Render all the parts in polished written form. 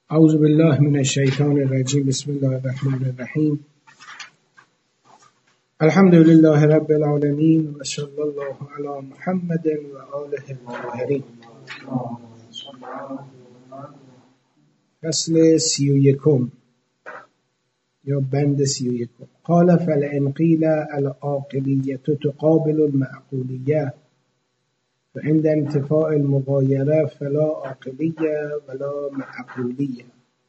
اعوذ بالله من الشیطان الرجیم. بسم الله الرحمن الرحیم. الحمد لله رب العالمین و صلی الله علی محمد و آله الطاهرین. فصل 31 یا بند 31. قال فلئن قیل العاقلیة تقابل المعقولیة فعند انتفاء المغایره فلا عاقلیة ولا معقولیة.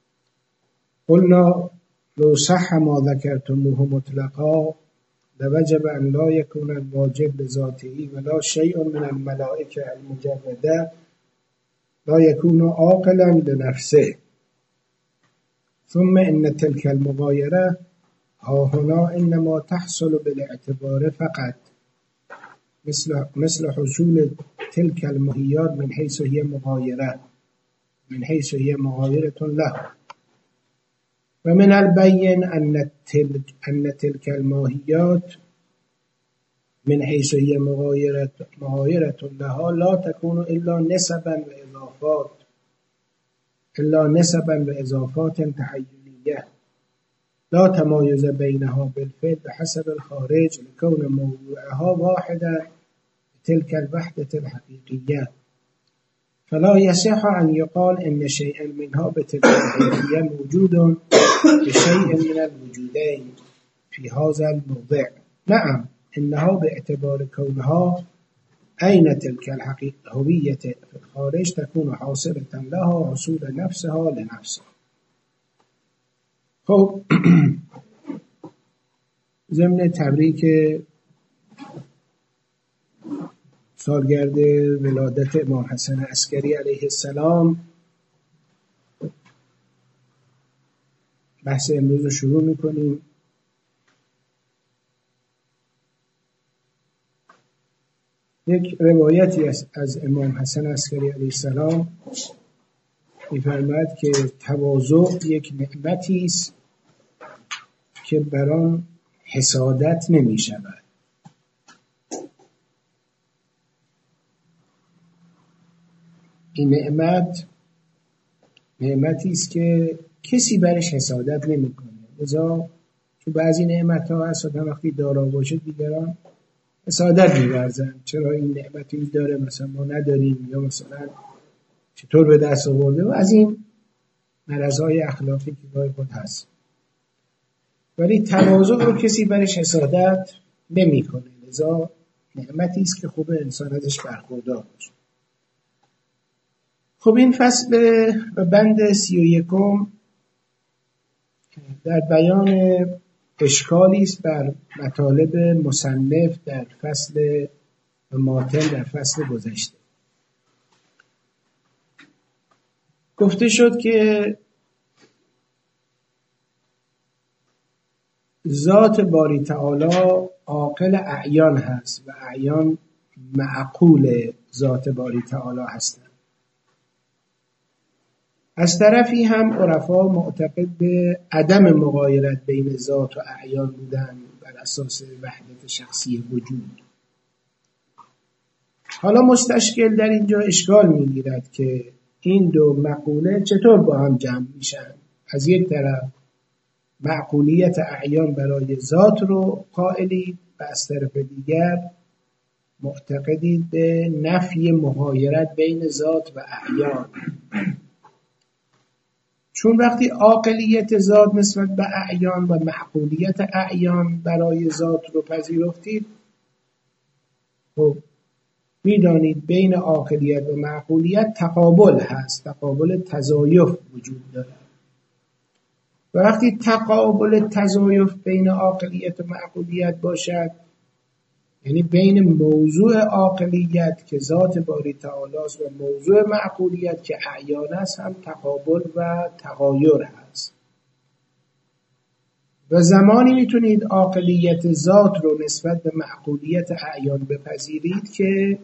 قلنا لو صح ما ذكرتموه مطلقا لوجب أن لا يكون الواجب لذاته ولا شيء من الملائكة المجردة لا يكون عاقلا لنفسه. ثم إن تلك المغايرة ها هنا إنما تحصل بالاعتبار فقط مثل حصول تلك الماهيات من حيث هي مغايرة له. ومن البين أن تلك الماهيات من حيث هي مغايرة لها لا تكون إلا نسبا وإضافات تحيلية لا تمايز بينها بالفعل بحسب الخارج لكون موضوعها واحدا تلك الوحدة الحقيقية. فلا يصح أن يقال إن شيئا منها بتلك الحقيقية موجود بشيء من الوجودين في هذا الموضع. نعم إنها باعتبار كونها أين تلك الهوية في الخارج تكون حاصلة لها حصول نفسها لنفسها. خب ضمن تبریک سالگرد ولادت امام حسن عسکری علیه السلام بحث امروز رو شروع میکنیم. یک روایتی از امام حسن عسکری علیه السلام می‌فرماید که تواضع یک نعمتی است که بر آن حسادت نمی‌شود. این نعمتی است که کسی برش حسادت نمی‌کنه. لذا تو بعضی نعمت‌ها هست وقتی دارا باشه دیگران حسادت می‌ورزند. چرا این نعمتی داره مثلا ما نداریم، یا مثلا چطور به دست آورده، و از این مرض‌های اخلاقی که گاهی خود هست. ولی تواضع رو کسی برش حسادت نمی‌کنه. لذا نعمتی است که خوب انسان ازش برخوردار باشه. خب این فصل و بند 31 در بیان اشکالی است بر مطالب مصنف در فصل ماتن در فصل گذشته. گفته شد که ذات باری تعالی عاقل اعیان هست و اعیان معقول ذات باری تعالی هستند. از طرفی هم عرفا معتقد به عدم مغایرت بین ذات و اعیان بودن بر اساس وحدت شخصی وجود. حالا مستشکل در اینجا اشکال میگیرد که این دو مقوله چطور با هم جمع میشن. از یک طرف معقولیت اعیان برای ذات رو قائلید و از طرف دیگر معتقدید به نفی مغایرت بین ذات و اعیان. چون وقتی عاقلیت ذات نسبت به اعیان و معقولیت اعیان برای ذات رو پذیرفتید، خب میدانید بین عاقلیت و معقولیت تقابل هست، تقابل تضایف وجود دارد. و وقتی تقابل تضایف بین عاقلیت و معقولیت باشد، یعنی بین موضوع عاقلیت که ذات باری تعالی است و موضوع معقولیت که اعیان است هم تقابل و تغایر هست. و زمانی میتونید عاقلیت ذات رو نسبت به معقولیت اعیان بپذیرید که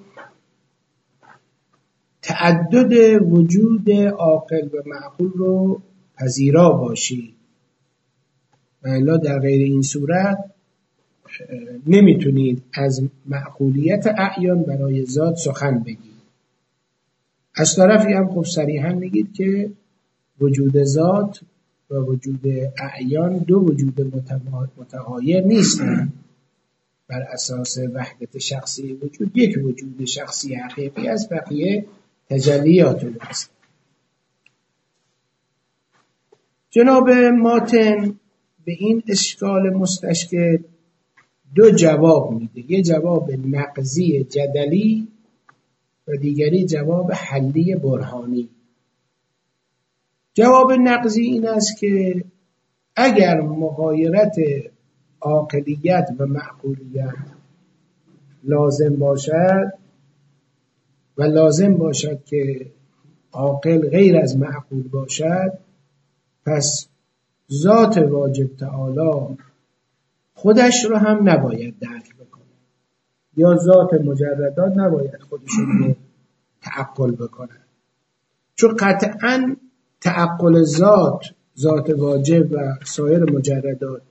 تعدد وجود عاقل و معقول رو پذیرا باشید. و الا در غیر این صورت نمیتونید از معقولیت اعیان برای ذات سخن بگید. از طرفی هم خب صریحا میگید که وجود ذات و وجود اعیان دو وجود متغایر نیستند. بر اساس وحدت شخصی وجود یک وجود شخصی حقیقی از بقیه تجلیات او است. جناب ماتن به این اشکال مستشکل دو جواب میده، یه جواب نقضی جدلی و دیگری جواب حلی برهانی. جواب نقضی این است که اگر مغایرت عاقلیت و معقولیت لازم باشد و لازم باشد که عاقل غیر از معقول باشد، پس ذات واجب تعالی خودش رو هم نباید درک بکنه یا ذات مجردات نباید خودشون رو تعقل بکنه، چون قطعاً تعقل ذات واجب و سایر مجردات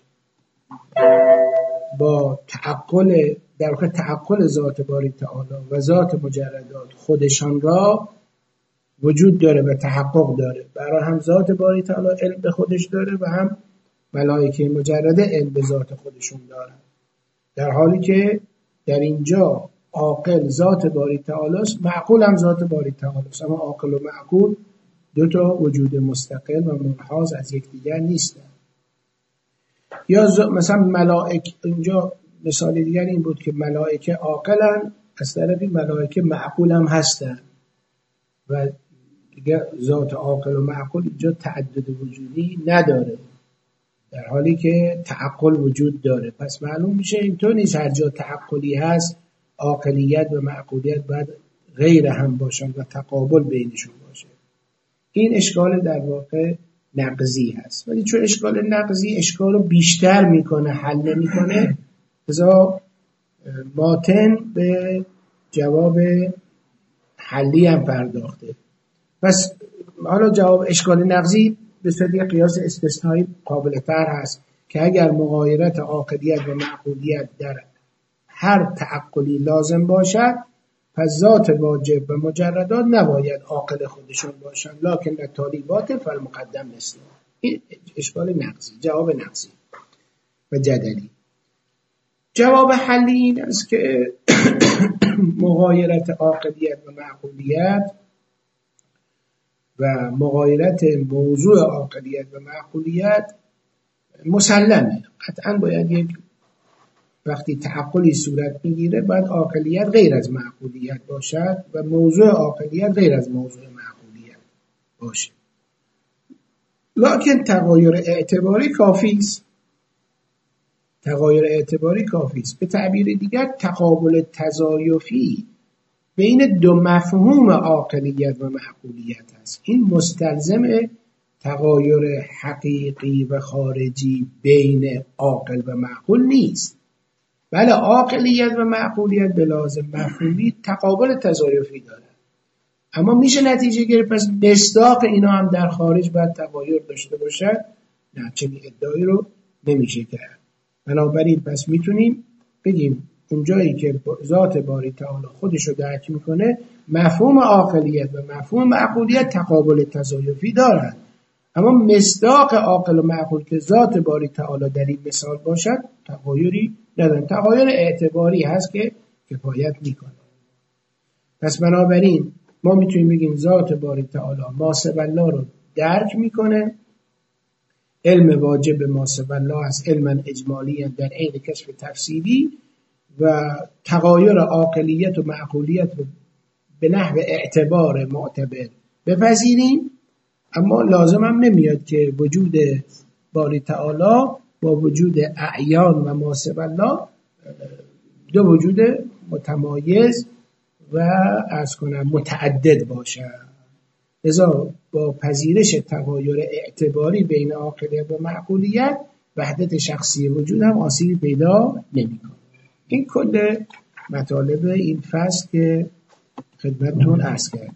با تعقل در واقع تعقل ذات باری تعالی و ذات مجردات خودشان را وجود داره و تحقق داره. برای هم ذات باری تعالی علم به خودش داره و هم ملائکه مجرده علم به ذات خودشون دارن، در حالی که در اینجا عاقل ذات باری تعالی است، معقول هم ذات باری تعالی است، اما عاقل و معقول دو تا وجود مستقل و منحاز از یکدیگر نیستن. یا مثلا ملائکه، اینجا مثال دیگر این بود که ملائکه عاقلن، از طرفی ملائکه معقول هم هستن و دیگه ذات عاقل و معقول اینجا تعدد وجودی نداره، در حالی که تعقل وجود داره. پس معلوم میشه اینطور نیست هر جا تعقلی هست عاقلیت و معقولیت باید غیر هم باشن و تقابل بینشون باشه. این اشکال در واقع نقضی هست، ولی چون اشکال نقضی اشکال رو بیشتر میکنه حل نمیکنه، لذا ماتن به جواب حلی هم پرداخته. پس حالا جواب اشکال نقضی به صورت یک قیاس استثنایی قابل تر هست که اگر مغایرت عاقلیت و معقولیت در هر تعقلی لازم باشد، پس ذات واجب و مجردات نباید عاقل خودشون باشن، لکن در طالبات فالمقدم مثل. این اشکال نقضی، جواب نقضی و جدلی. جواب حلی این است که مغایرت عاقلیت و معقولیت و مغایرت موضوع عاقلیت و معقولیت مسلمه. قطعا باید یک وقتی تعقلی صورت میگیره باید عاقلیت غیر از معقولیت باشد و موضوع عاقلیت غیر از موضوع معقولیت باشه، لکن تغایر اعتباری کافی است. تغایر اعتباری کافی است. به تعبیر دیگر تقابل تضایفی بین دو مفهوم عاقلیت و معقولیت است. این مستلزم تغایر حقیقی و خارجی بین عاقل و معقول نیست. بله عاقلیت و معقولیت به لازم مفهومی تقابل تضایفی داره، اما میشه نتیجه گرفت پس مصداق اینا هم در خارج باید تغایر داشته باشد؟ نه، چنین ادعایی رو نمیشه کرد. بنابراین پس میتونیم بگیم اونجایی که ذات باری تعالی خودش رو درک میکنه مفهوم عاقلیت و مفهوم معقولیت تقابل تضایفی دارند، اما مصداق عاقل و معقول که ذات باری تعالی در این مثال باشد تغایری ندارن. تغایر اعتباری هست که کفایت میکنه. پس بنابراین ما میتونیم بگیم ذات باری تعالی ما سوی الله رو درک میکنه، علم واجب ما سوی الله از علم اجمالی در عین کشف تفصیلی، و تغایر عاقلیت و معقولیت رو به نحو اعتبار معتبر بپذیریم، اما لازم هم نمیاد که وجود باری تعالی با وجود اعیان و ما سوی الله دو وجود متمایز و عرض کنم متعدد باشه. لذا با پذیرش تغایر اعتباری بین عاقلیت و معقولیت وحدت شخصی وجود هم آسیبی پیدا نمی‌کنه. این کل مطالب این فصل که خدمتتون عرض کردیم.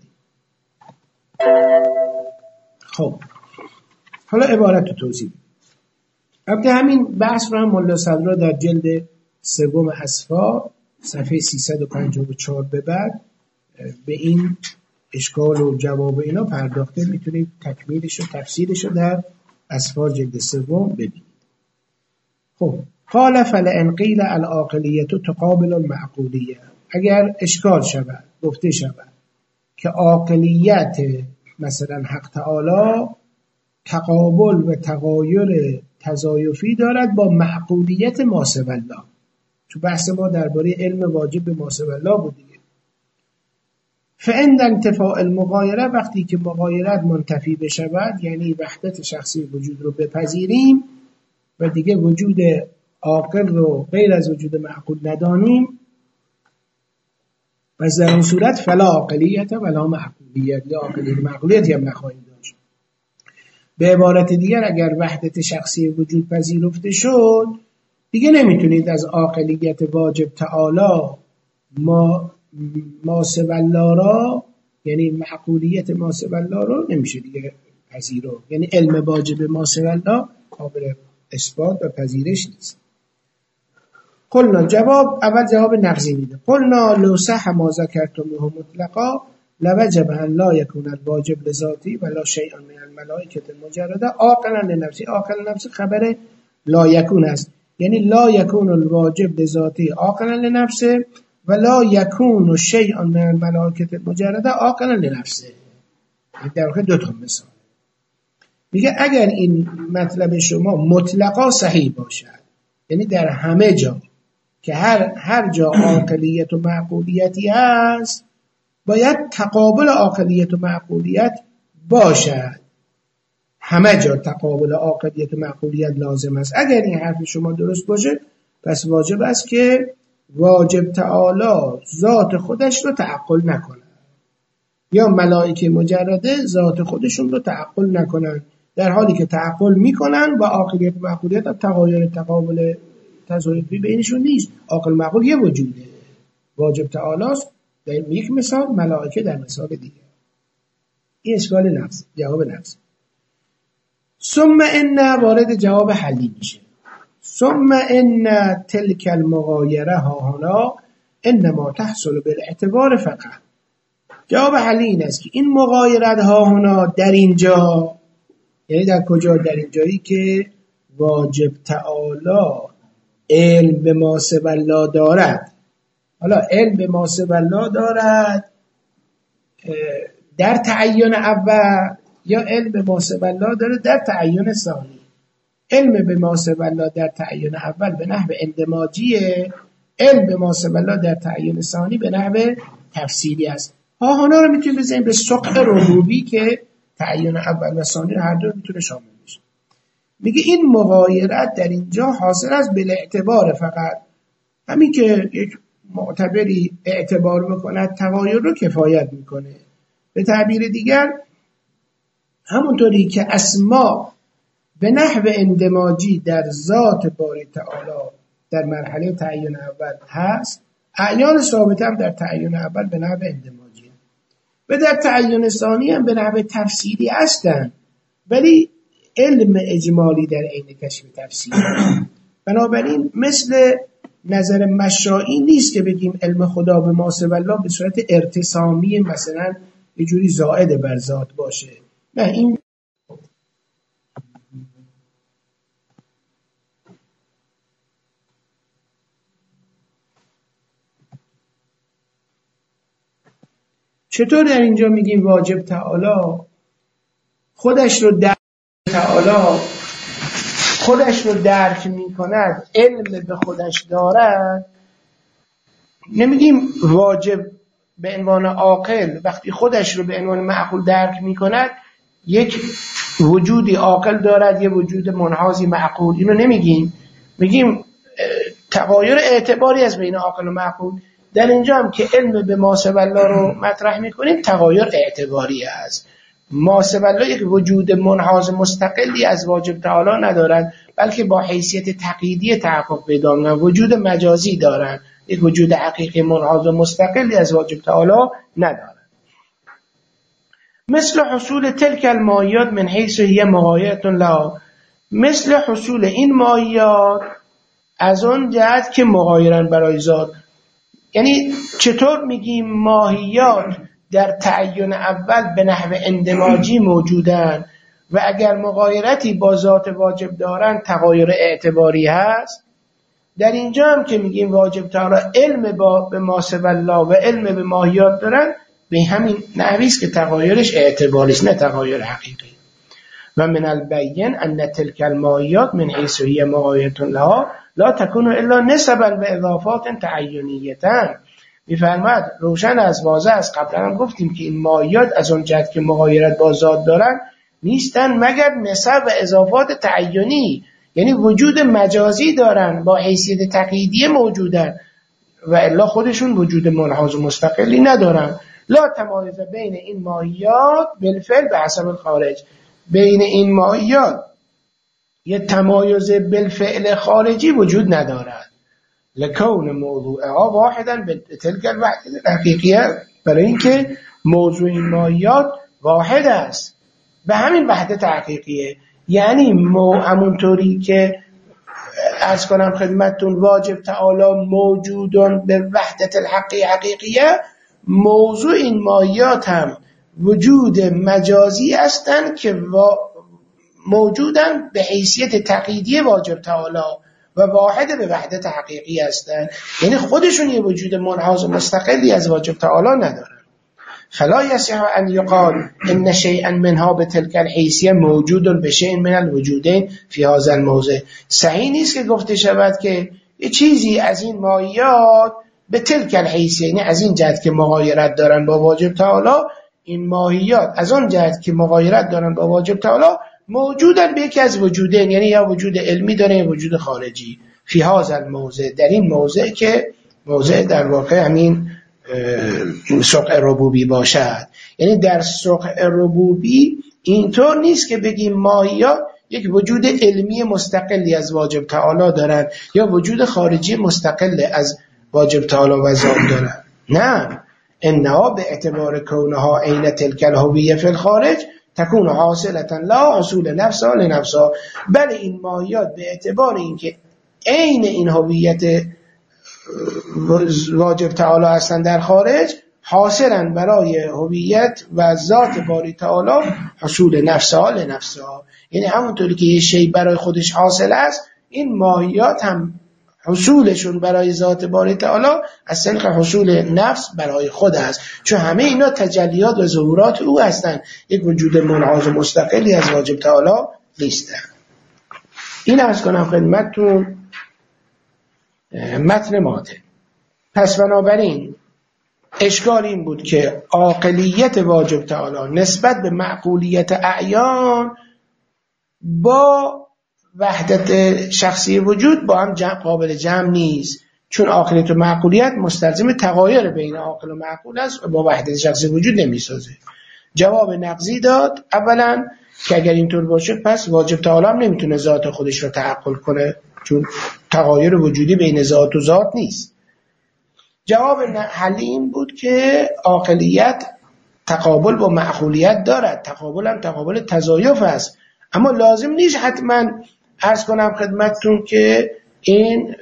خب حالا عبارت رو توضیح بدیم. البته همین بحث رو هم ملا صدرا در جلد سوم اصفا صفحه 354 به بعد به این اشکال و جواب اینا پرداخته، میتونید تکمیلش و تفسیرش رو در اسفار جلد 3 ببینید. خب قال فلئن قیل العاقلیة تقابل المعقولیة، اگر اشکال شود، گفته شود که عاقلیت مثلا حق تعالی تقابل و تغایر تضایفی دارد با معقولیت ما سوی الله، تو بحث ما درباره علم واجب به ما سوی الله بود دیگه. فعند انتفاء المغایره، وقتی که مغایرت منتفی بشود، یعنی وحدت شخصی وجود رو بپذیریم و دیگه وجود عاقل رو غیر از وجود معقول ندانیم، و در اون صورت فلا عاقلیت ولا معقولیت، یا عاقلیت معقولیت هم نخواهیم داشت. به عبارت دیگر اگر وحدت شخصی وجود پذیرفته شد، دیگه نمیتونید از عاقلیت واجب تعالی ما سوی الله را، یعنی معقولیت ما سوی الله را نمیشه دیگه پذیرفت، یعنی علم واجب ما سوی الله قابل اثبات و پذیرش نیست. قلنا، جواب اول جواب نقضی میده. قلنا لو صح ما ذکرتموه مطلقا لوجب ان لا یکون الواجب لذاتی ولا شیء من الملائکه المجرده عاقلا لنفسی. عاقلا لنفسی خبر لا یکون است، یعنی لا یکون الواجب لذاتی عاقلا لنفسه ولا یکون شیء من الملائکه المجرده عاقلا لنفسه. در واقع دو تا مثال میگه اگر این مطلب شما مطلقا صحیح باشد، یعنی در همه جا که هر جا عاقلیت و معقولیتی هست باید تقابل عاقلیت و معقولیت باشد، همه جا تقابل عاقلیت و معقولیت لازم است. اگر این حرف شما درست باشه پس واجب است که واجب تعالی ذات خودش رو تعقل نکنه، یا ملائکه مجرده ذات خودشون رو تعقل نکنن، در حالی که تعقل میکنن و عاقلیت و معقولیت تغایر تقابل تضایفی بینشون نیست. عاقل و معقول یه وجوده، واجب تعالی است در یک مثال، ملائکه در مثال دیگه. این اشکال نفس، جواب نفس. ثم ان وارد جواب حلی میشه. ثم ان تلك المغایره ها هنا انما تحصل بالاعتبار فقط. جواب حلی این است که این مغایرت ها هنا در اینجا، یعنی در کجا؟ در اینجایی که واجب تعالی علم به ما سوی الله دارد. حالا علم به ما سوی الله دارد در تعین اول، یا علم به ما سوی الله دارد در تعین ثانی. علم به ما سوی الله در تعین اول به نحو اندماجیه، علم به ما سوی الله در تعین ثانی به نحو تفصیلی است. هانا رو میتونیم بزنیم به سقط ربوبی که تعین اول و ثانی رو هر دو میتونه شامل بشه. میگه این مغایرت در اینجا حاصل است بالاعتبار فقط، همین که یک معتبری اعتبار بکند تغایر رو کفایت میکنه. به تعبیر دیگر همونطوری که اسما به نحو اندماجی در ذات باری تعالی در مرحله تعین اول هست، اعیان ثابت هم در تعین اول به نحو اندماجی و در تعین ثانی هم به نحو تفصیلی هستند، ولی علم اجمالی در عین کشف تفصیلی. بنابراین مثل نظر مشائی نیست که بگیم علم خدا به ما سوی الله به صورت ارتسامی مثلا یه جوری زائد بر ذات باشه. نه، این چطور در اینجا میگیم واجب تعالی خودش رو درک میکند، علم به خودش دارد. نمیگیم واجب به عنوان عاقل وقتی خودش رو به عنوان معقول درک میکند یک وجودی عاقل دارد، یه وجود منحازی معقول، اینو نمیگیم. میگیم تغایر اعتباری از بین عاقل و معقول. در اینجا هم که علم به ما سوی الله رو مطرح میکنیم تغایر اعتباری است. ما سوی الله یک وجود منحاز مستقلی از واجب تعالی ندارند، بلکه با حیثیت تقییدی تحقق پیدا می‌کنند، وجود مجازی دارند، یک وجود حقیقی منحاز مستقلی از واجب تعالی ندارند. مثل حصول تلک المائیات من حیث هی مغایرة لها، مثل حصول این مائیات از اون جهت که مغایرن برای ذات. یعنی چطور میگیم ماهیات در تعین اول به نحو اندماجی موجودن و اگر مغایرتی با ذات واجب دارن تغایر اعتباری هست. در اینجا هم که میگیم واجب تعالی علم به ما سوی الله و علم به ماهیات دارن، به همین نحوی است که تغایرش اعتباری است نه تغایر حقیقی. و من البین ان تلك الماهیات من حیث هی مغایرة لها لا تكون الا نسبا و اضافات تعینیة. میفرماید روشن از واضح است، قبلا هم گفتیم که این ماهیات از اون جهت که مغایرت با ذات دارن نیستن مگر نسب و اضافات تعینی، یعنی وجود مجازی دارن با حیثیت تقییدی موجودن و الا خودشون وجود منحاز و مستقلی ندارن. لا تمایز بین این ماهیات بالفعل به حسب الخارج، بین این ماهیات یه تمایز بالفعل خارجی وجود ندارد. لکون موضوعها واحدا به تلک الوحدة الحقیقیه، برای اینکه موضوع این ماهیات واحد است به همین وحدت حقیقیه. یعنی همونطوری که عرض کنم خدمتتون واجب تعالی موجودون به وحدت الحق حقیقیه، موضوع این ماهیات هم وجود مجازی هستند که موجودن به حیثیت تقییدی واجب تعالی و واحد به وحدت حقیقی هستند، یعنی خودشون یه وجود منحاز و مستقلی از واجب تعالی ندارن. فلا يصح ان يقال ان شيئا منها بتلك الحیثیه موجود بشيء من الوجودين في هذا الموضع. صحیح نیست که گفته شود که یه چیزی از این ماهیات به تلک الحیثیه، یعنی از این جهت که مغایرت دارن با واجب تعالی، این ماهیات از اون جهت که مغایرت دارن با واجب تعالی موجودن به یکی از وجودین، یعنی یا وجود علمی داره یا وجود خارجی. فی هذا الموضع، در این موضع که موضع در واقع همین سقع ربوبی باشد. یعنی در سقع ربوبی اینطور نیست که بگیم ماهیات یک وجود علمی مستقلی از واجب تعالی دارن یا وجود خارجی مستقل از واجب تعالی و ذات دارن. نه، انها به اعتبار کونها عین تلک الهویه فی الخارج تكون حاصلة لا حصول نفسها لنفسها. بله این ماهیات به اعتبار اینکه عین این هویت واجب تعالی هستن در خارج، حاصلن برای هویت و ذات باری تعالی حصول نفسها لنفسها. یعنی همونطوری که یه شی برای خودش حاصل است، این ماهیات هم حصولشون برای ذات باری تعالی از طریق حصول نفس برای خود است، چون همه اینا تجلیات و ظهورات او هستند، یک وجود منحاز و مستقلی از واجب تعالی نیستند. این عرض کنم خدمتتون متن ماده. پس بنابراین اشکال این بود که عاقلیت واجب تعالی نسبت به معقولیت اعیان با وحدت شخصی وجود با هم قابل جمع نیست، چون عاقلیت و معقولیت مستلزم تغایر بین عاقل و معقول است و با وحدت شخصی وجود نمیسازه. جواب نقضی داد اولا که اگر اینطور باشه پس واجب تعالی هم نمیتونه ذات خودش رو تعقل کنه، چون تغایر وجودی بین ذات و ذات نیست. جواب حلی این بود که عاقلیت تقابل با معقولیت دارد، تقابل هم تقابل تضایف است، اما لازم نیست حتما عرض کنم خدمتتون که این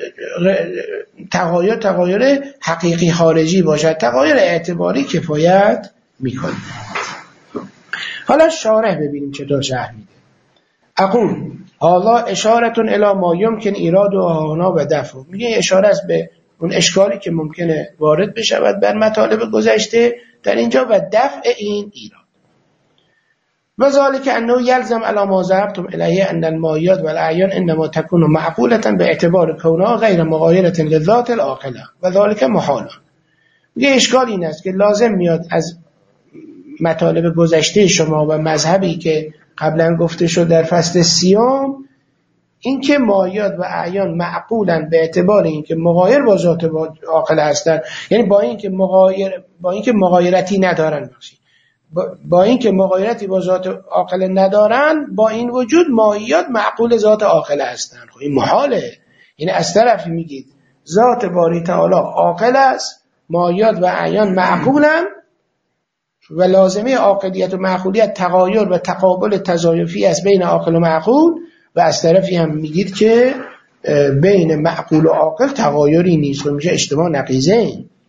تغایر حقیقی خارجی باشد، تغایر اعتباری کفایت میکنه. حالا شارح ببینیم چطور شرح میده. اقول حالا اشارتون الی ما یمکن ایراد و هانا و دفع، میگه اشاره است به اون اشکالی که ممکنه وارد بشود بر مطالب گذشته در اینجا و دفع این ایراد. و ذلك انه يلزم على ما ذهبتم الیه ان الماهیات والاعیان انما تكون معقوله باعتبار كونها غیر مغایره للذات العاقله و ذلك محال. میگه اشکال این است که لازم میاد از مطالب گذشته شما و مذهبی که قبلا گفته شد در فصل سیام، اینکه ماهیات و اعیان معقولن به اعتبار اینکه مغایر با ذات عاقله هستند، یعنی با اینکه مغایرتی ندارن، با اینکه مغایرتی با ذات عاقله ندارن، با این وجود ماهیات معقول ذات عاقله هستند. خب این محاله. یعنی از طرفی میگید ذات باری تعالی عاقل است، ماهیات و اعیان معقولن و لازمه عاقلیت و معقولیت تغایر و تقابل تضایفی است بین عاقل و معقول، و از طرفی هم میگید که بین معقول و عاقل تغایری نیست و میشه اجتماع نقیضین.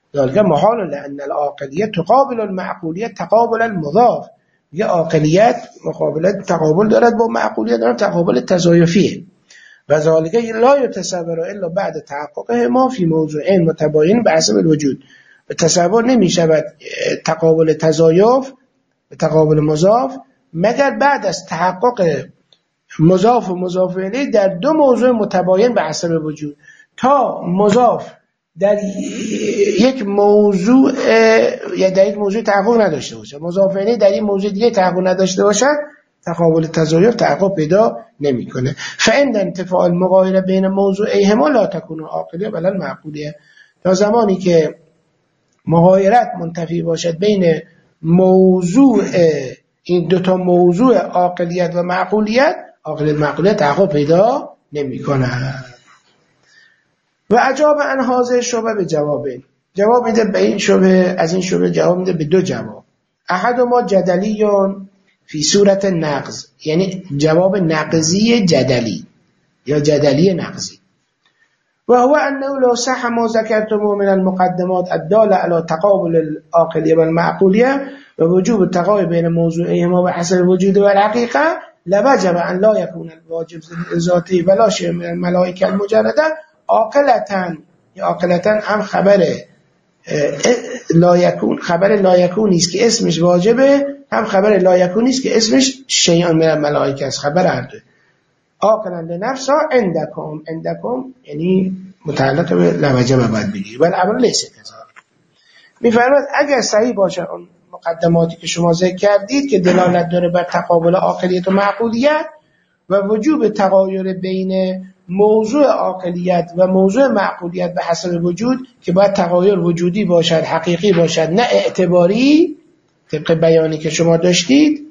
ذلك محال لأن العاقلیت تقابل المعقولیت تقابل المضاف. یه عاقلیت مقابلت تقابل دارد با معقولیت، دارد تقابل تضایفیه. و ذلك لا يتصور الا بعد تحقق ما فی موضوعین متباین به حسب الوجود. تصور نمی شود تقابل تضایف و تقابل مضاف مگر بعد از تحقق مضاف و مضاف الیه در دو موضوع متباین به حسب وجود. تا مضاف در یک موضوع یا در یک موضوع تحقق نداشته باشه، مضاف الیه در یک موضوع دیگه تحقق نداشته باشه، تقابل تضایف تحقق پیدا نمیکنه. فعند انتفاع المغایر بین موضوعیهما لا تكون عاقلیه بل المعقولیه. تا زمانی که مغایرت منتفی باشد بین موضوع این دوتا موضوع عاقلیت و معقولیت، عاقلیت معقولیت تحقق پیدا نمیکنه. و اجاب عن هذه شبهه به جوابین. جواب میده به این شبهه، از این شبهه جواب میده به دو جواب. احدهما جدلیون فی صورت نقض، یعنی جواب نقضی جدلی یا جدلی نقضی. و هو انه لو صح ما ذکرتموه من المقدمات الداله على تقابل العاقلیه و المعقولیه و وجوب التقابل بین موضوعیهما و حصر الوجود و الحقیقه لوجب ان لا یکون الواجب ذاتی ولا شیء من الملائکه المجرده عاقلتاً. یا عاقلتاً هم خبر لا یکون، خبر لا یکونی است که اسمش واجبه، هم خبر لا یکونی است که اسمش شیء من الملائکه است. خبر هر دو. عاقلا لنفسا عندکم یعنی متعلق به لوجب باید بگیری ولی امر لیس کذالک. میفرماد اگر صحیح باشه اون مقدماتی که شما ذکر کردید که دلالت داره بر تقابل عاقلیت و معقولیت و وجوب تغایر بین موضوع عاقلیت و موضوع معقولیت به حسب وجود که باید تغایر وجودی باشد، حقیقی باشد، نه اعتباری، طبق بیانی که شما داشتید.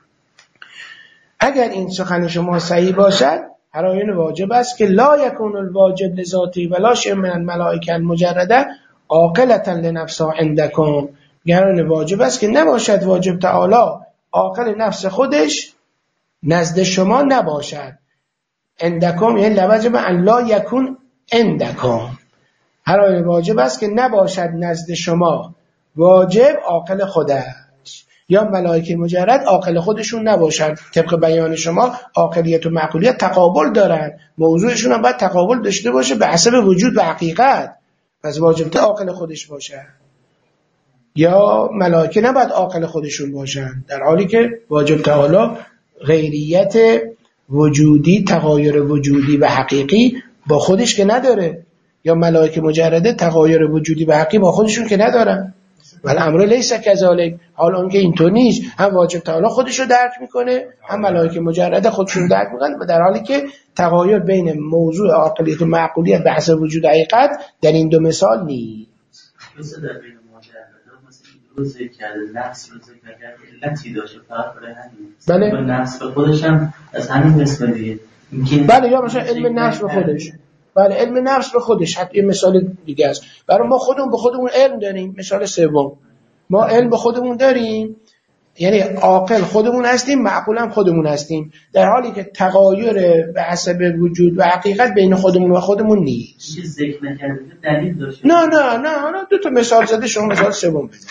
اگر این سخن شما صحیح باشد هر آیین واجب است که لا یکون الواجب لذاتی ولا شیء من الملائکه المجرده عاقلة لنفسا عندکم. گران واجب است که نباشد واجب تعالی عاقل نفس خودش نزد شما نباشد. عندکم یعنی لوجب ان لا یکون عندکم. هر آیین واجب است که نباشد نزد شما واجب عاقل خودش یا ملائکه مجرد عاقل خودشون نباشن. طبق بیان شما عاقلیت و معقولیت تقابل دارن، موضوعشون هم باید تقابل داشته باشه به حسب وجود و حقیقت. پس واجب عاقل خودش باشه یا ملائکه نباید عاقل خودشون باشن، در حالی که واجب تعالی غیریت وجودی، تغایر وجودی و حقیقی با خودش که نداره، یا ملائکه مجرده تغایر وجودی و حقیقی با خودشون که ندارن. ولی امر لیس کذالک، حالا اون که اینطور نیست، هم واجب تعالی خودش رو درک میکنه هم ملائکه مجرده خودشون رو درک میکنن، در حالی که تغایر بین موضوع عاقلیت و معقولیت به حسب وجود حقیقت در این دو مثال نیست. مثل در بین مجرده مثل این ذکر کرده نفس رو ذکر کرده علتی داشته فقط برای همین. بله نفس به خودش هم از همین قسم دیگه. بله یا مثلا علم نفس به خودش. بله علم نفس به خودش. حتی یه مثال دیگه است. برای ما خودمون به خودمون علم داریم. مثال سوم، ما علم به خودمون داریم، یعنی عاقل خودمون هستیم، معقول هم خودمون هستیم، در حالی که تغایر به حسب وجود و حقیقت بین خودمون و خودمون نیست. چیز ذکر نکرده دلیل داشته. نه دو تا مثال زده، شما مثال سوم بزنید.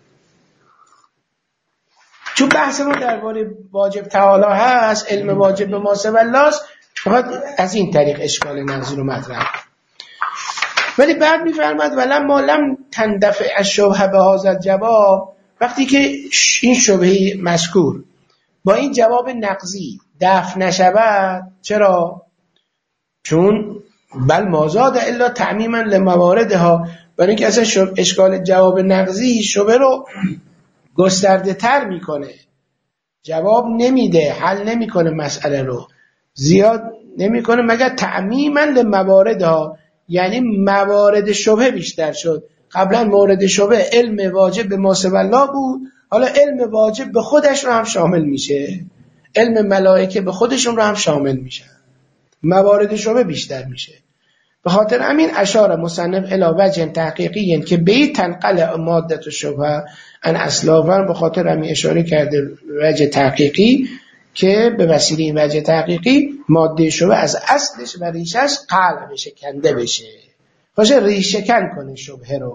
چون بحث ما درباره واجب تعالی هست، علم واجب به ما سوی الله است، فقط از این طریق اشکال نظری رو مطرح. ولی بعد میفرماد ولما لم تندفع الشبهه به هذا الجواب، وقتی که این شبهه مذکور با این جواب نقضی دفع نشود. چرا؟ چون بل مازاد الا تعمیما لمواردها، برای اینکه اصلا اشکال جواب نقضی شبهه رو گسترده تر میکنه، جواب نمیده، حل نمیکنه، مسئله رو زیاد نمیکنه مگر تعمیما لمواردها، یعنی موارد شبهه بیشتر شد. قبلا مورد شبهه علم واجب به ما سوی الله بود، حالا علم واجب به خودش رو هم شامل میشه، علم ملائکه به خودشون رو هم شامل میشه، موارد شبهه بیشتر میشه. به خاطر همین اشاره مصنف الی وجه تحقیقی که به تنقل مادت شبهه ان اصلافا، به خاطر همین اشاره کرده وجه تحقیقی که به وسیله این وجه تحقیقی ماده شبهه از اصلش و ریشش قلع بشه، کنده بشه، باشه ریشه کن کنه شبهه رو.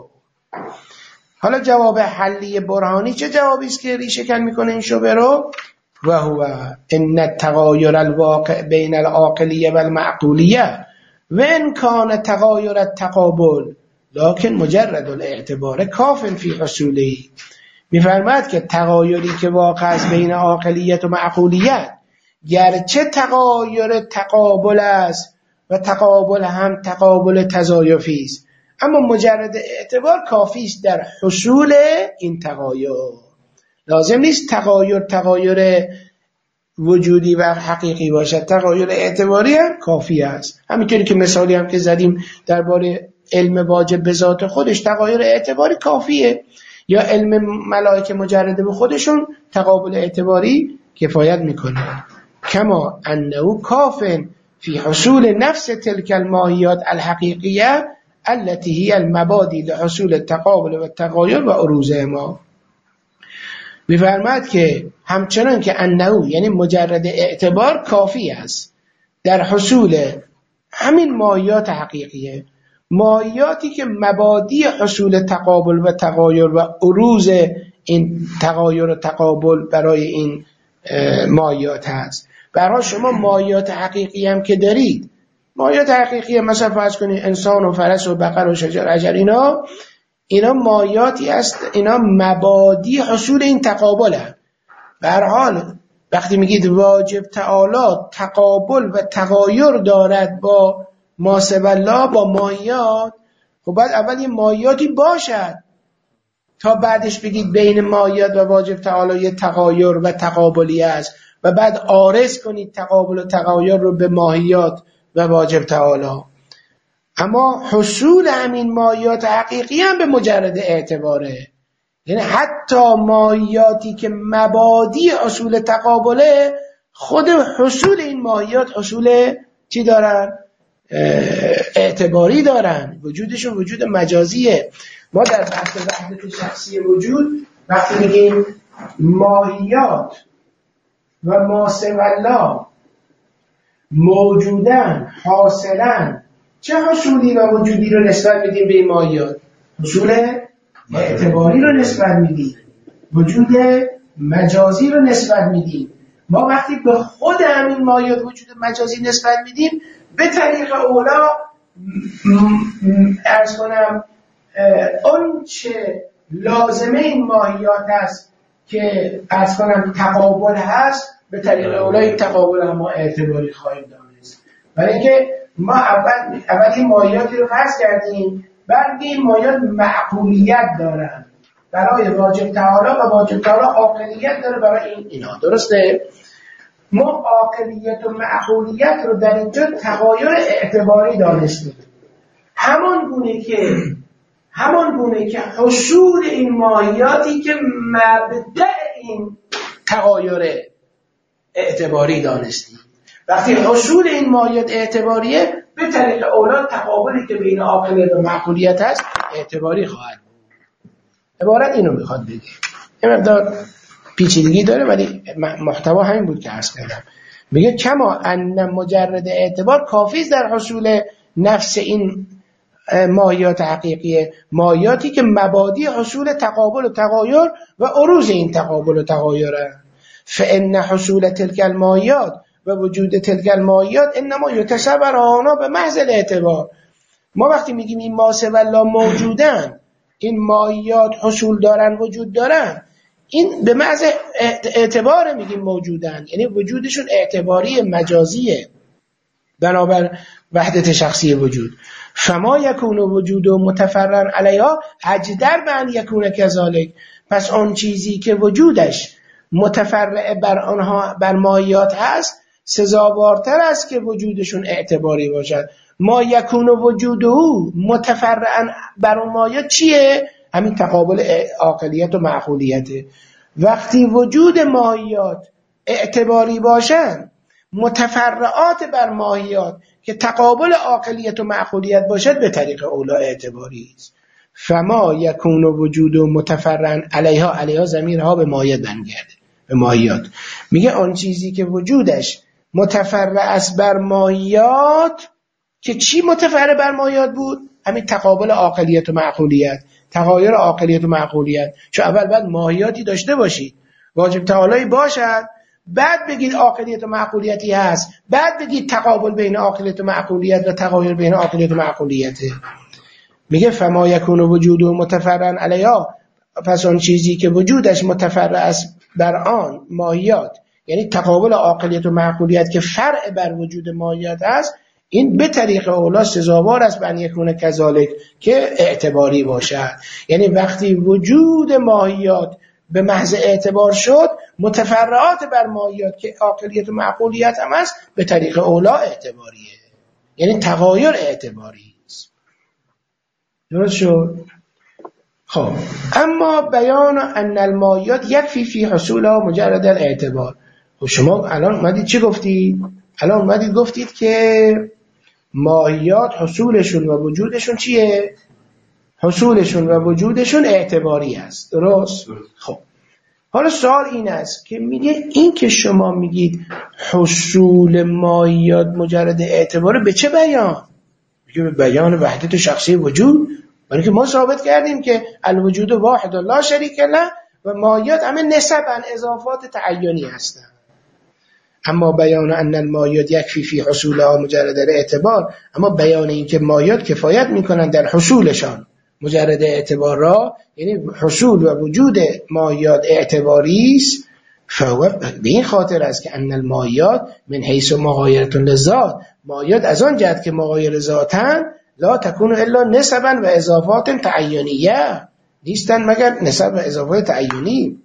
حالا جواب حلی برهانی چه جوابی است که ریشه کن میکنه این شبهه رو؟ و هو ان التغایر الواقع بین العاقلیه و المعقولیه و ان کان تغایر التقابل لكن مجرد الاعتبار کاف فی حصوله. میفرماید که تغایری که واقع است بین عاقلیت و معقولیت گرچه تغایر تقابل است و تقابل هم تقابل تضایفی است، اما مجرد اعتبار کافی است در حصول این تغایر. لازم نیست تغایر وجودی و حقیقی باشد، تغایر اعتباری هم کافی است. همینطوری که مثالی هم که زدیم درباره علم واجب به ذات خودش تغایر اعتباری کافیه، یا علم ملائکه مجرد به خودشون تقابل اعتباری کفایت میکنه. کما انه کاف فی حصول نفس تلك الماهیات الحقیقیه التي هي المبادی لحصول التقابل و التغایر و عروضهما. می‌فرماید که همچنان که انه یعنی مجرد اعتبار کافی است در حصول همین ماهیات حقیقیه، ماهیاتی که مبادی حصول تقابل و تغایر و عروض این تغایر و تقابل برای این ماهیات هست. برای شما ماهیات حقیقی هم که دارید، ماهیات حقیقی مثلا فرض کنید انسان و فرس و بقر و شجر اجر، اینا ماهیاتی است، اینا مبادی حصول این تقابل هست. به هر حال وقتی میگید واجب تعالی تقابل و تغایر دارد با ما سوی الله، با ماهیات، خب باید اول یه ماهیاتی باشد تا بعدش بگید بین ماهیات و واجب تعالی یه تغایر و تقابلی است و بعد عارض کنید تقابل و تغایر رو به ماهیات و واجب تعالی. اما حصول همین ماهیات حقیقی هم به مجرد اعتباره، یعنی حتی ماهیاتی که مبادی حصول تقابله، خود حصول این ماهیات حصول چی دارن؟ اعتباری دارن، وجودشون وجود مجازیه. ما در بحث وحدت شخصی وجود وقتی میگیم ماهیات و ما سوی الله موجودن، حاصلن، چه حصولی و وجودی رو نسبت میدیم به این ماهیات؟ حصول اعتباری رو نسبت میدیم، وجود مجازی رو نسبت میدیم. ما وقتی به خود همین ماهیات وجود مجازی نسبت میدیم، به طریق اولا عرض کنم اون چه لازمه این ماهیات هست که عرض کنم تقابل هست، به طریق اولا این تقابل هم ما اعتباری خواهیم دانست. برای اینکه ما اول این ماهیاتی رو فرض کردیم، بعد این ماهیات معقولیت دارن برای واجب تعالی و واجب تعالی عاقلیت داره برای اینا. درسته؟ ما عاقلیت و معقولیت رو در اینجا تغایر اعتباری دانستیم، همان گونه که حصول این ماهیاتی که مبدأ این تغایر اعتباری دانستیم. وقتی حصول این ماهیت اعتباریه، به طریق اولا تقابلی که بین عاقلیت و معقولیت هست اعتباری خواهد بود. عبارت اینو میخواد بگه. این مقدار پیچیدگی داره ولی محتوا همین بود که عرض کردم. میگه کما ان مجرد اعتبار کافی است در حصول نفس این ماهیات حقیقیه، ماهیاتی که مبادی حصول تقابل و تغایر و عروض این تقابل و تغایره. فان حصول تلك الماهیات و وجود تلك الماهیات انما یتصور آنها به محض الاعتبار. ما وقتی میگیم این ما سوی الله موجودن، این ماهیات حصول دارن، وجود دارن، این به محض اعتبار میگیم موجودن، یعنی وجودشون اعتباری مجازیه بنابر وحدت شخصی وجود. فما یکون وجود متفرعا علیها اجدر به ان یکون کذالک. پس اون چیزی که وجودش متفرع بر آنها، بر ماهیات هست، سزاوارتر است که وجودشون اعتباری باشد. ما یکون وجوده متفرعا بر اون ماهیات چیه؟ همین تقابل عاقلیت و معقولیته. وقتی وجود ماهیات اعتباری باشن، متفرعات بر ماهیات که تقابل عاقلیت و معقولیت باشد، به طریق اولا اعتباری است. فما یکون وجود متفرعا علیها ضمیرها به ماهیت برمیگرده، به ماهیات. میگه آن چیزی که وجودش متفرع است بر ماهیات، که چی متفرع بر ماهیات بود؟ همین تقابل عاقلیت و معقولیت، تغایر عاقلیت و معقولیت. چون اول باید ماهیاتی داشته باشید، واجب تعالی باشد، بعد بگید عاقلیت و معقولیتی هست، بعد بگید تقابل بین عاقلیت و معقولیت و تغایر بین عاقلیت و معقولیته. میگه فما یکون وجود متفرعا علیها، پس اون چیزی که وجودش متفرع است بر آن ماهیات، یعنی تقابل عاقلیت و معقولیت که فرع بر وجود ماهیات است، این به طریق اولا سزاوار است به ان یکون کذالک، که اعتباری باشد. یعنی وقتی وجود ماهیات به محض اعتبار شد، متفرعات بر ماهیات که عاقلیت و معقولیت هم است به طریق اولا اعتباریه، یعنی تغایر اعتباری است. درست شد؟ خب اما بیان ان الماهیات یکفی فی حصولها مجرد الاعتبار. خب شما الان اومدید چی گفتید؟ الان اومدید گفتید که ماهیات حصولشون و وجودشون چیه؟ حصولشون و وجودشون اعتباری است. درست؟ خب حالا سوال این است که میگه این که شما میگید حصول ماهیات مجرد اعتباره، به چه بیان؟ میگه به بیان وحدت شخصی وجود، برای که ما ثابت کردیم که الوجود واحد لا شریک له و ماهیات همه نسباً اضافات تعینی هستند. اما بیان ان الماهیات یکفی فی حصولها مجرد اعتبار، اما بیان این که ماهیات کفایت میکنن در حصولشان مجرد اعتبار را، یعنی حصول و وجود ماهیات اعتباری است، فهو به این خاطر است که ان الماهیات من حیث مغایرة للذات، ماهیات از آن جهت که مغایر ذاتن، لا تكون الا نسبا و اضافات تعینیه، نیستن مگر نسب و اضافات تعینی.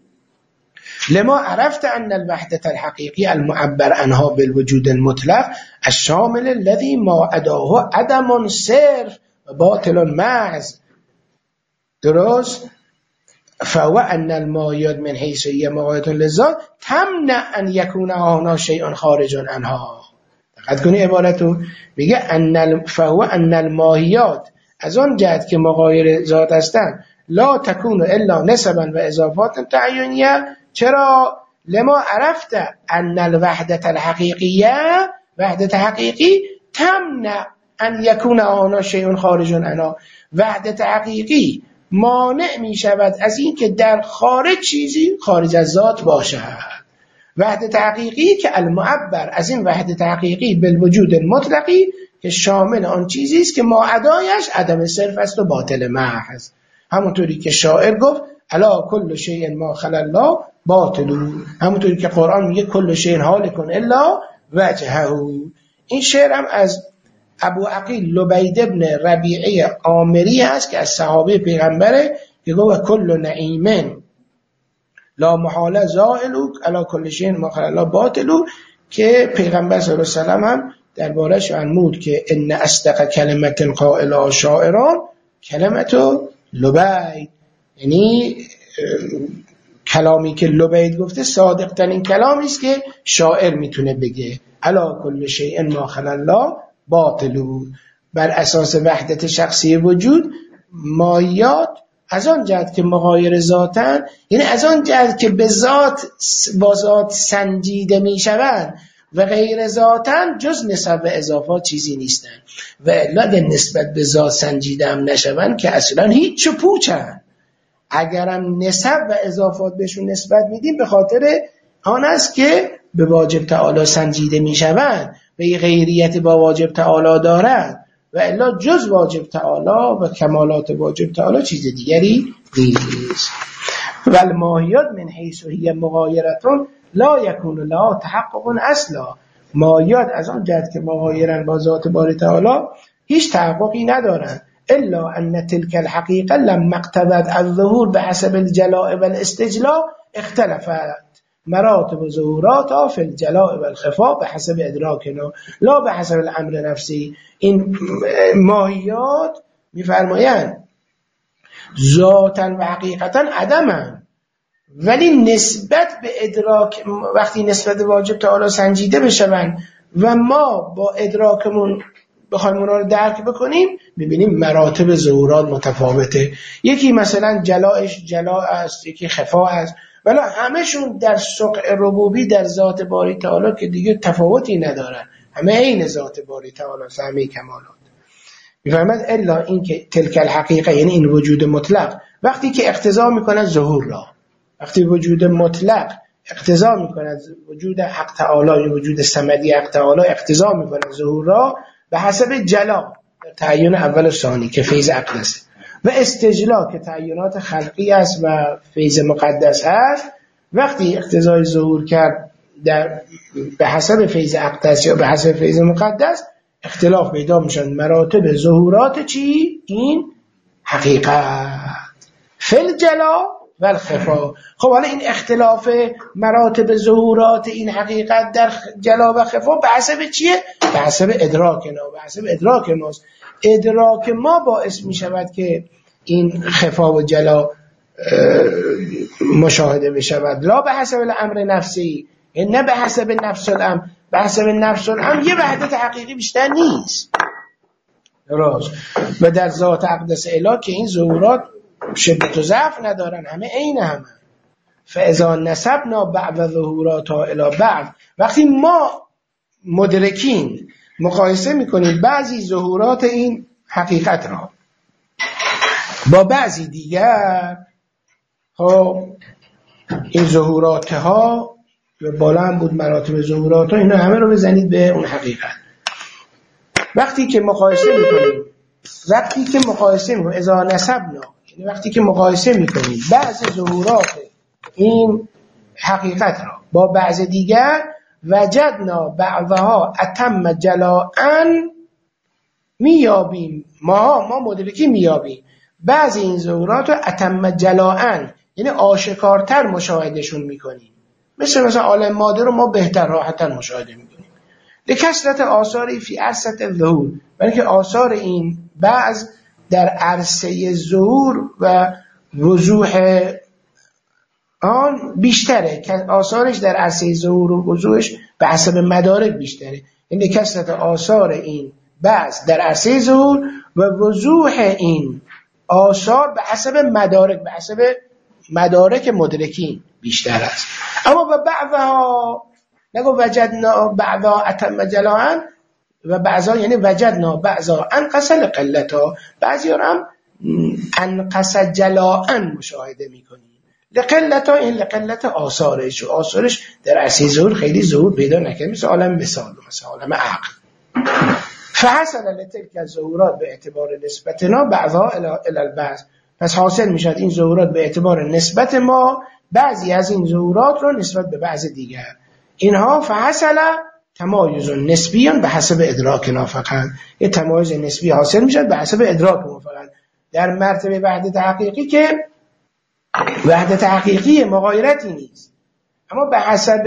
لما عرفت ان الوحدة الحقيقي المعبر عنها بالوجود المطلق الشامل الذي ما عداه عدم صرف و باطل محض. درست؟ فهو ان الماهیات من حیث هي مغایرة للذات تمنع ان يكون هنا شيء خارج عنها. دقت کنی عبارتو، میگه فهو ان الماهیات از آن جهت که مغایر ذات هستند، لا تكون الا نسبا و اضافات تعینیه. چرا؟ لما عرفت ان الوحدة الحقیقیه، وحدت حقیقی، تمنع ان یکون آنا شیء خارج عنها، وحدت حقیقی مانع می شود از این که در خارج چیزی خارج از ذات باشد. وحدت حقیقی که المعبر از این وحدت حقیقی بالوجود المطلقی که شامل آن چیزی است که ما عدایش عدم صرف است و باطل محض. همونطوری که شاعر گفت الا کل شیء ما خلا الله باطل، همونطوری که قرآن میگه کل شیء هالک الا وجهه. این شعر هم از ابو عقیل لبید ابن ربیعه عامری هست که از صحابه پیغمبره که گفت کل نعیمن لا محاله زائلو الا کل شیء ما خلا الله باطلو، که پیغمبر صلی الله علیه وسلم هم دربارش فرمود که ان اصدق کلمت قائلها شاعران کلمت لبید، یعنی کلامی که لبید گفته صادق ترین کلامی است که شاعر میتونه بگه. الا کل شیء ما خلا الله باطلو، بر اساس وحدت شخصی وجود ماهیات از آن جهت که مغایر ذاتن، یعنی از آن جهت که به ذات با ذات سنجیده میشوند و غیر ذاتن، جز نسب و اضافات چیزی نیستن. و الا اگر نسبت به ذات سنجیده هم نشوند که اصلا هیچ و پوچن. اگرم نسب و اضافات بهشون نسبت میدیم به خاطر آن است که به واجب تعالی سنجیده میشوند و یه غیریت با واجب تعالی دارند، و الا جز واجب تعالی و کمالات واجب تعالی چیز دیگری نیست. و الماهیات من حیث هی مغایرتون لا یکون لها تحقق اصلا، ماهیات از آن جهت که مغایرن با ذات باری تعالی هیچ تحققی ندارند، الا ان تلك الحقیقه لما اقتضت الظهور بحسب الجلاء والاستجلاء اختلفت مراتب ظهوراتها فی الجلاء والخفاء بحسب ادراکنا لا بحسب الامر نفسی. این ماهیات میفرمایند ذاتا و حقیقتا عدمن، ولی نسبت به ادراک وقتی نسبت واجب تعالی سنجیده بشوند و ما با ادراکمون بخوایم اونا رو درک بکنیم، میبینیم مراتب ظهورات متفاوته. یکی مثلا جلاش جلا است، یکی خفا است، ولی همشون در سقع ربوبی در ذات باری تعالی که دیگه تفاوتی ندارن، همه عین ذات باری تعالی، همه کمالات. میفرماد الا این که تلک الحقیقه، یعنی این وجود مطلق وقتی که اقتضا میکند ظهور را، وقتی وجود مطلق اقتضا میکند وجود حق تعالی، وجود صمدی حق تعالی اقتضا میکند ظهور را به حسب جلا تعین اول و ثانی که فیض اقدسه و استجلا که تعینات خلقی است و فیض مقدس هست، وقتی اقتضای ظهور کرد به حسب فیض اقدس یا به حسب فیض مقدس اختلاف پیدا میشن مراتب ظهورات چی؟ این حقیقت فل جلا و الخفا. خب حالا این اختلاف مراتب ظهورات این حقیقت در جلا و خفا به حسب چیه؟ به حسب ادراکنا، به حسب ادراک ماست. ادراک ما باعث می شود که این خفا و جلا مشاهده بشود، لا به حسب الامر نفسی، نه به حسب نفس الامر. به حسب نفس الامر یه وحدت حقیقی بیشتر نیست راست. و در ذات اقدس اله که این ظهورات شدت و ضعف ندارن، همه عین همه. فاذا نسبنا بعض ظهوراتها الی بعض، وقتی ما مدرکین مقایسه میکنیم بعضی ظهورات این حقیقت را با بعضی دیگر، خب این ظهوراتها بالا هم بود مراتب ظهوراتها، اینا همه رو بزنید به اون حقیقت. وقتی که مقایسه میکنیم اذا نسبنا، یعنی وقتی که مقایسه میکنیم بعض ظهورات این حقیقت را با بعض دیگر، وجدنا بعضها اتم جلاء، میابیم ما مدرکی میابیم بعضی این ظهورات رو اتم جلاء، یعنی آشکارتر مشاهدهشون میکنیم. مثلا عالم ماده رو ما بهتر راحتر مشاهده میکنیم. لکثرت آثاری فی عرصه الظهور، برای که آثار این بعض در عرصه ظهور و وضوح آن بیشتره، که آثارش در عرصه ظهور و وضوحش به حسب مدارک بیشتره. این لکثرت آثار این بعض در عرصه ظهور و وضوح این آثار به حسب مدارک مدرکین بیشتر است. اما به بعضها نگو وجدنا بعضا اتم جلاء، و بعضا یعنی وجدنا بعضا انقص لقلتا، بعضی هم انقص جلاء مشاهده میکنی. لقلتا این لقلت آثارش، و آثارش در عرصه ظهور خیلی ظهور پیدا نکنه، مثل عالم مثال، مثل عالم عقل. فحصل لتلک الظهورات به اعتبار نسبتنا بعضها الی البعض، پس حاصل میشد این ظهورات به اعتبار نسبت ما بعضی از این ظهورات رو نسبت به بعض دیگر. اینها فحصل تمایز نسبی به حسب ادراکنا فقط، یه تمایز نسبی حاصل میشد به حسب ادراک ما فقط. در مرتبه وحدت حقیقی که وحدت حقیقی مغایرتی نیست، اما به حسب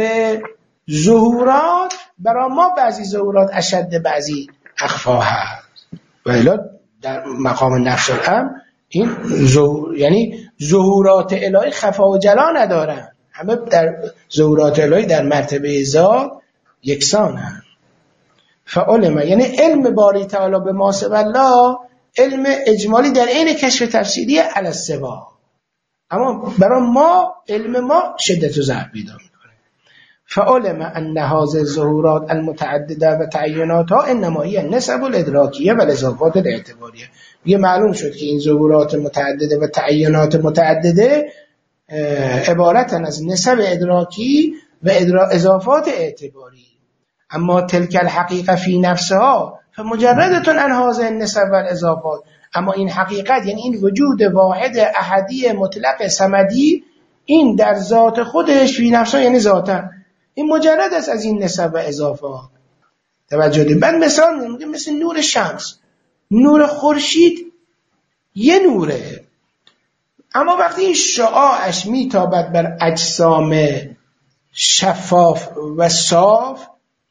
ظهورات برای ما بعضی ظهورات اشد بعضی اخفا هست. و الا در مقام نفس الامر این یعنی ظهورات الهی خفا و جلا ندارن، همه در ظهورات الهی در مرتبه ذات یکسان هست. فعلم یعنی علم باری تعالی به ما سوی الله، علم اجمالی در عین کشف تفصیلی علی السوا، اما برای ما علم ما شدت و ضعف پیدا میکنه. فعلم ان هذه الظهورات المتعدده و تعیناتها انما هی النسب الادراکیه و الاضافات الاعتباریه. یه معلوم شد که این ظهورات متعدده و تعینات متعدده عبارتن از نسب ادراکی و اضافات اعتباری. اما تلک الحقیقه فی نفسها فمجردة عن هذه النسب والاضافات، اما این حقیقت یعنی این وجود واحد احدی مطلق صمدی، این در ذات خودش فی نفسها یعنی ذاتا این مجرد است از این نسب و اضافات. توجه دید. بعد مثال میگه مثل نور شمس، نور خورشید یه نوره، اما وقتی این شعاعش میتابد بر اجسام شفاف و صاف،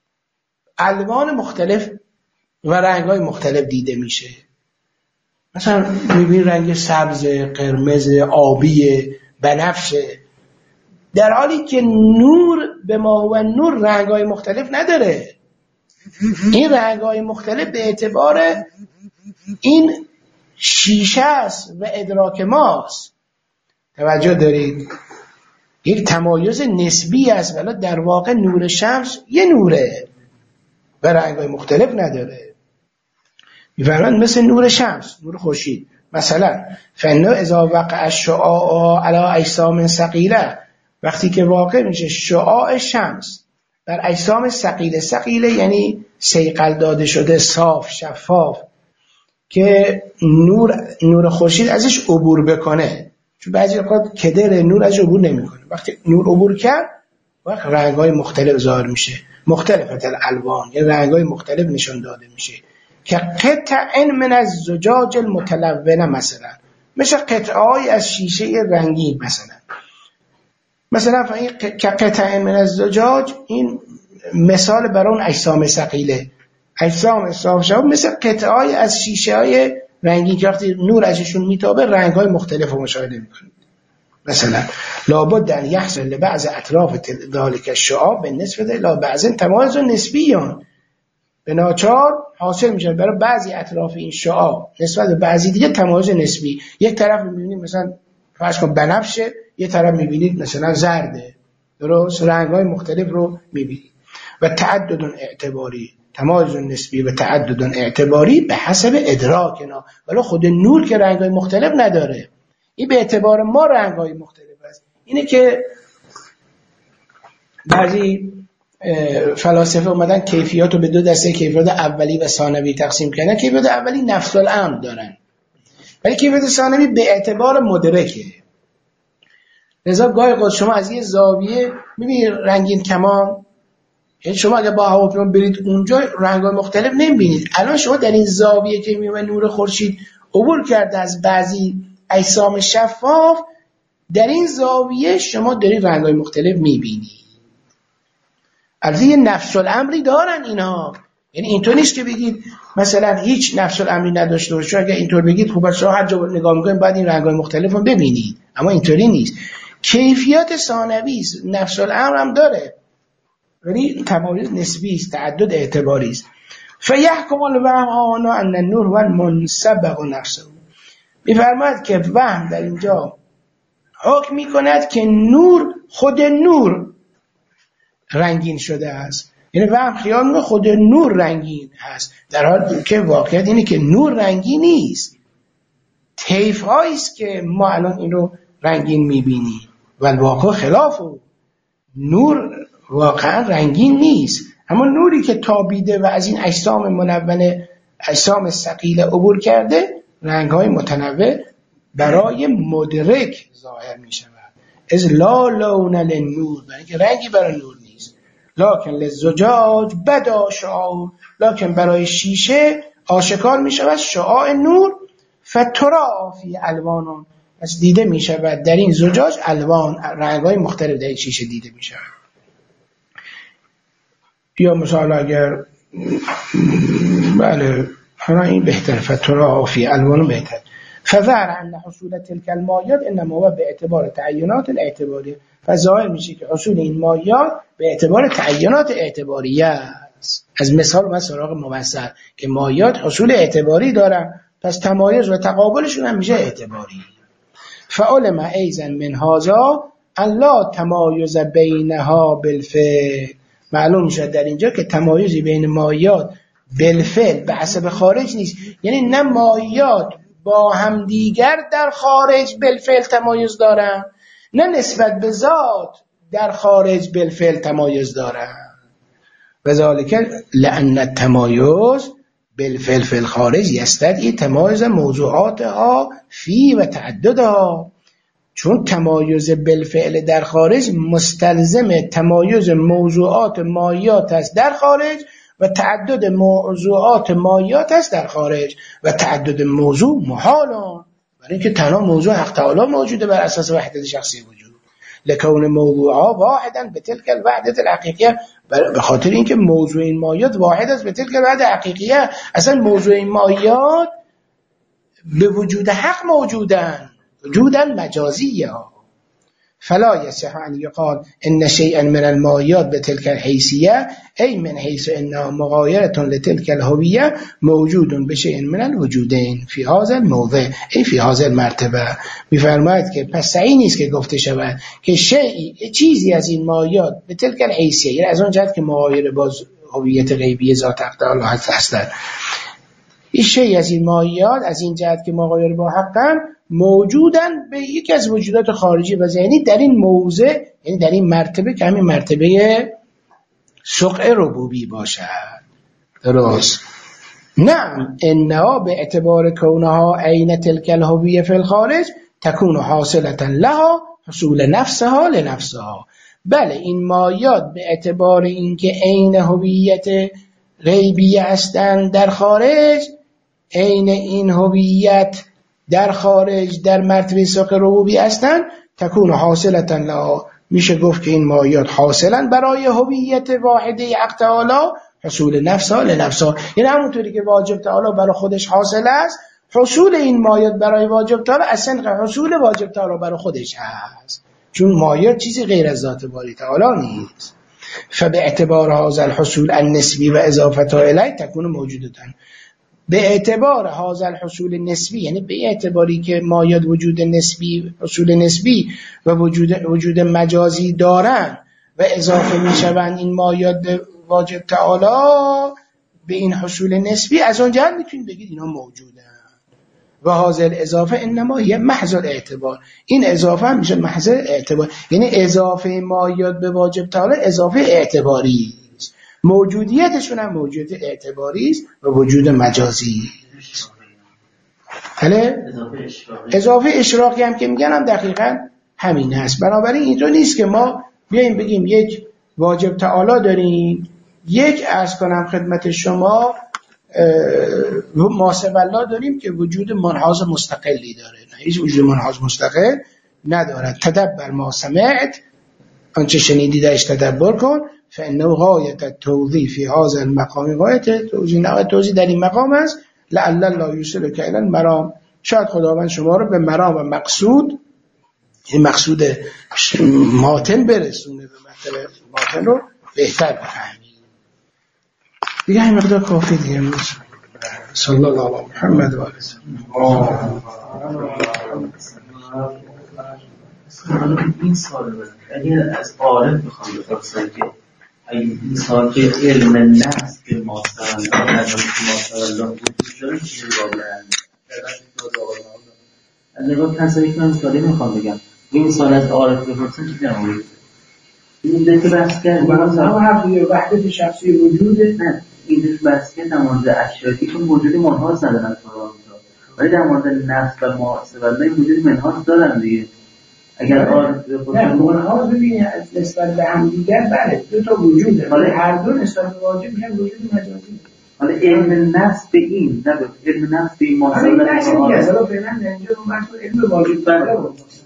الوان مختلف و رنگ‌های مختلف دیده میشه. مثلا میبین رنگ سبز، قرمز، آبی، بنفشه، در حالی که نور به ما و نور رنگ‌های مختلف نداره. این رنگ‌های مختلف به اعتبار این شیشه است و ادراک ماست. توجه دارید؟ یک تمایز نسبی است، ولی در واقع نور شمس یه نوره و رنگ‌های مختلف نداره. میفرمایند مثل نور شمس، نور خورشید. مثلا فنو اذا وقع الشعاع علی اجسام ثقیله، وقتی که واقع میشه شعاع شمس بر اجسام ثقیله، ثقیله یعنی صیقل داده شده، صاف، شفاف، که نور خورشید ازش عبور بکنه. چون بعضی وقت کدر نور ازش عبور نمیکنه. وقتی نور عبور کرد وقت رنگ‌های مختلف ظاهر میشه، مختلفت الالوان، یعنی رنگ‌های مختلف نشان داده میشه، که قطع من الزجاج المتلون، مثل قطعه‌ای از شیشه رنگی. مثلا که قطع من الزجاج، این مثال برای اون اجسام ثقیله، اجسام صاف شب مثل قطعه‌ای از شیشه‌های رنگی که وقتی نور ازشون میتابه رنگ‌های مختلف رو مشاهده می‌کنید. مثلا لابد ان یحصل لبعض اطراف ذلك الشعاع بالنسبه الى بعض تمایز نسبیان، به ناچار حاصل میشه برای بعضی اطراف این شعاع نسبت به بعضی دیگه تمایز نسبی. یک طرف می‌بینید مثلا فرض کن بنفشه، یک طرف می‌بینید مثلا زرده، درست؟ رنگ‌های مختلف رو می‌بینید. و تعدد اعتباری، تمایز نسبی و تعدد اعتباری به حسب ادراکنا، ولی خود نور که رنگ‌های مختلف نداره، این به اعتبار ما رنگ‌های مختلف است. اینه که بعضی فلاسفه اومدن کیفیات رو به دو دسته، کیفیات اولی و ثانوی تقسیم کردن. کیفیات اولی نفس الامر دارن، ولی کیفیات ثانوی به اعتبار مدرکه. لذا گاهی قد شما از یه زاویه می‌بینید رنگین کمان، یعنی شما اگه با هواپیما برید اونجا رنگ‌های مختلف نمی‌بینید. الان شما در این زاویه که می‌بینید نور خورشید عبور کرده از بعضی اجسام شفاف، در این زاویه شما دارید رنگ‌های مختلف می‌بینید. البته یه نفس الامری دارن اینا، یعنی اینطور نیست که بگید مثلا هیچ نفس الامری نداشته باشه. اگه اینطور بگید خب شما هر جا نگاه می‌کنید بعد این رنگ‌های مختلف رو ببینید، اما اینطوری نیست. کیفیت ثانوی نفس الامر هم داره، ولی تمایز نسبی است، تعدد اعتباری است. فیحکم الوهم ان النور هو المنسبق نفسه. می‌فرماید که وهم در اینجا حکم می‌کند که نور، خود نور رنگین شده است. یعنی وهم خیال می‌کنه خود نور رنگین هست، در حالی که واقعیت اینه که نور رنگین نیست. طیف‌هایی است که ما الان این رو رنگین می‌بینیم و الواقع خلافه. نور واقعا رنگین نیست، اما نوری که تابیده و از این اجسام منونه، اجسام ثقیله عبور کرده، رنگ‌های متنوع برای مدرک ظاهر می‌شود. از لا لون للنور، برای که رنگی برای نور نیست. لکن للزجاج بدا شعاع، لکن برای شیشه آشکار می‌شود شعاع نور. فترا فی الوان، از دیده می‌شود در این زجاج الوان، رنگ‌های مختلف در این شیشه دیده می‌شود. یا مثلا اگر بله این بهتر، فترا فی الوان بهتر. فظهر ان حصول تلك المایات انما هو به اعتبار تعینات الاعتباری، فظاهر میشه که حصول این مایات به اعتبار تعینات اعتباریه است. از مثال و سراغ مفصل که مایات حصول اعتباری دارن، پس تمایز و تقابلشون هم میشه اعتباری. فعلم ایضا من هذا ان لا تمایز بینها بالفعل، معلوم شد در اینجا که تمایزی بین مایات بالفعل به حسب خارج نیست. یعنی نه مایات با هم دیگر در خارج بالفعل تمایز دارن، نه نسبت به ذات در خارج بالفعل تمایز دارن. وذالک لأن التمایز بالفعل فی الخارج یستدعی تمایز موضوعاتها فی و تعددها، چون تمایز بالفعل در خارج مستلزم تمایز موضوعات مایات است در خارج و تعدد موضوعات مایات است در خارج، و تعدد موضوع محالان، برای اینکه تنها موضوع حق تعالی موجوده بر اساس وحدت شخصی وجود. لکون موضوعها واحدا به تلک الوحدت الحقیقیه، به خاطر اینکه موضوع این مایات واحد است به تلک الوحدت الحقیقیه. اصلا موضوع این مایات به وجود حق موجودن، وجودا مجازیه. فلا يصح ان يقال ان شيئا من المایات بتلك الحیثیه ای من حیث انها مغایره لتلك الهویه موجود بشیء من الوجودین فی هذا الموضع ای فی هذا المرتبه. میفرماید که پس صحیح نیست که گفته شود که چیزی از این مایات به تلک الحیثیه، یعنی از اون جهت که مغایر با هویت غیبی ذات تعالی هستند، این شی از این ماهیات از این جهت که ما غیر با حقن موجودن به یکی از وجودات خارجی و ذهنی در این موضع، یعنی در این مرتبه که همین مرتبه سقع ربوبی باشد. درست؟ نعم انها به اعتبار کونها عین تلک الهویه فی الخارج تکون حاصلة لها حصول نفسها لنفسها. بله این مایات به اعتبار اینکه عین هویت غیبی هستند در خارج، عین این هویت در خارج در مرتبه سقع ربوبی هستند، تکون حاصلة لها، میشه گفت که این مایات حاصلا برای هویت واحده حق تعالی حصول نفسها لنفسها. یعنی همونطوری که واجب تعالی برای خودش حاصل است، حصول این مایات برای واجب تعالی اصلا حصول واجب تعالی برای خودش هست، چون مایات چیزی غیر از ذات باری تعالی نیست. فبه اعتبار هذا الحصول النسبی و اضافته الیه تکون موجودتن. به اعتبار هذا الحصول النسبی، یعنی به اعتباری که مایات وجود نسبی، حصول نسبی و وجود مجازی دارن و اضافه میشوند این مایات به واجب تعالی به این حصول نسبی، از اون جهت میتونید بگید اینا موجودن. و هذا الاضافه انما هي محض الاعتبار، این اضافه هم میشه محض اعتبار، یعنی اضافه مایات به واجب تعالی اضافه اعتباری است، موجودیتشون هم موجودیت اعتباری است و وجود مجازی است. بله اضافه اشراقی هم که میگن هم دقیقاً همین هست. بنابراین اینجا نیست که ما بیایم بگیم یک واجب تعالی داریم، یک عرض کنم خدمت شما ماسب الله داریم که وجود منحاز مستقلی داره. نه، هیچ وجود منحاز مستقل ندارد. تدبر ما سمعت، آنچه شنیدی درش تدبر کن، فانه غایت التوضیح فی هذا المقام، غایت توضیح در این مقام است. لعل الله یوصلک الی المرام، شاید خداوند شما رو به مرام و مقصود، این مقصود ماتن برسونه، به مطلب ماتن رو بهتر بفهمید. دیگه این مقدار کافی دیگه. صلی الله علی محمد و آله این سال اگر از عارف بخوام بپرسن که این سال که علم نفس که ماستر الله نظر ماستر الله وجود داره چیزی قابلن از نگاه کنسایی که من سالی میخوام بگم این سال از عارف بپرسن چیزی نمونید این دیگه بحث کرد اما حرفی وحدت شخصی وجوده. نه این بحث کرد در مورد اشیاتی که وجود منحاز ندارن ولی در مورد نفس و ماستر الله وجود منحاز دارن دیگه. اگر عارف نه منحاز ببینید نسبت به هم دیگر بله دو تا وجوده، ولی هر دو نسبت به واجب میشن وجود مجازی. حالا علم نفس به این نه علم نفس به این ماستر الله اصلا فعلا اینجا رو بحث علم واجب بله